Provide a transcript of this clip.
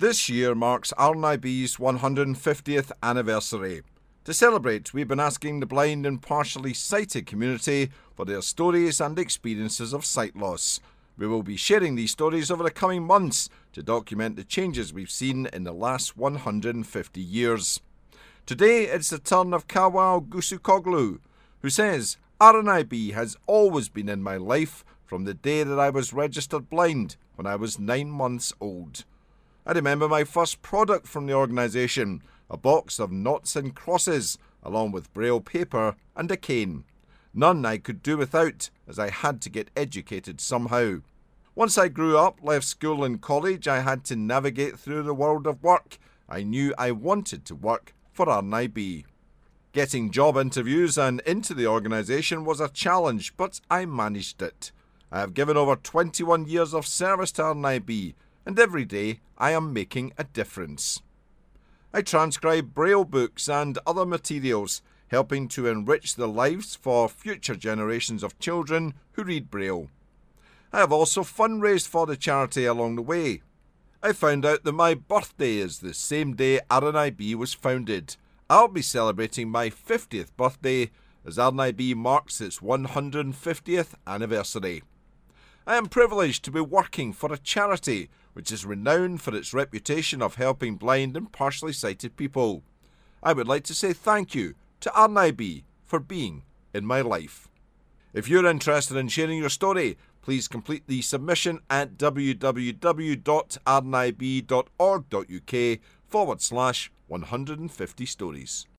This year marks RNIB's 150th anniversary. To celebrate, we've been asking the blind and partially sighted community for their stories and experiences of sight loss. We will be sharing these stories over the coming months to document the changes we've seen in the last 150 years. Today it's the turn of Kawal Gusukoglu, who says, RNIB has always been in my life from the day that I was registered blind when I was 9 months old. I remember my first product from the organisation, a box of noughts and crosses, along with braille paper and a cane. None I could do without, as I had to get educated somehow. Once I grew up, left school and college, I had to navigate through the world of work. I knew I wanted to work for RNIB. Getting job interviews and into the organisation was a challenge, but I managed it. I have given over 21 years of service to RNIB, and every day I am making a difference. I transcribe braille books and other materials, helping to enrich the lives for future generations of children who read braille. I have also fundraised for the charity along the way. I found out that my birthday is the same day RNIB was founded. I'll be celebrating my 50th birthday as RNIB marks its 150th anniversary. I am privileged to be working for a charity which is renowned for its reputation of helping blind and partially sighted people. I would like to say thank you to RNIB for being in my life. If you're interested in sharing your story, please complete the submission at www.rnib.org.uk/150stories.